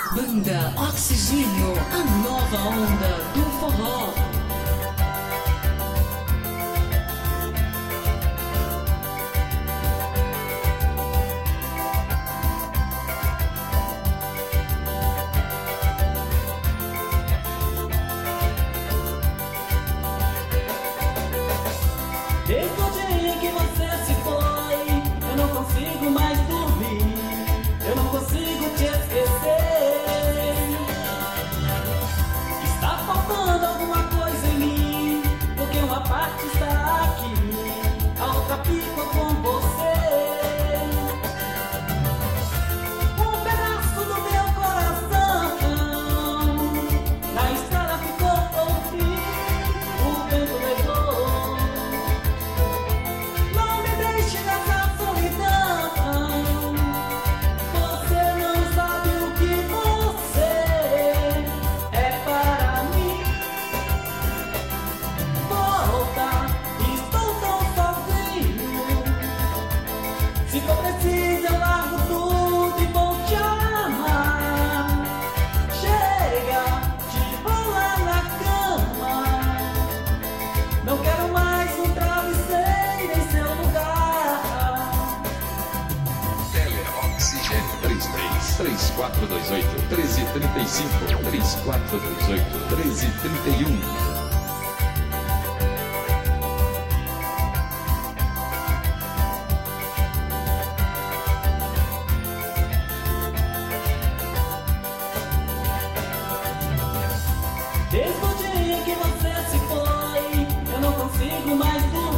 Banda Oxigênio, a nova onda do forró. Desde o dia em que você se foi, eu não consigo mais dormir, eu não consigo te esquecer. Está faltando alguma coisa em mim, porque uma parte está aqui, a outra fica com você. Um pedaço do meu coração na estrada ficou por fim, o vento levou. Se for preciso eu largo tudo e vou te amar. Chega de rolar na cama, não quero mais um travesseiro em seu lugar. Oxigênio 3428 1335 3428 1331. Desde o dia em que você se foi, eu não consigo mais dormir.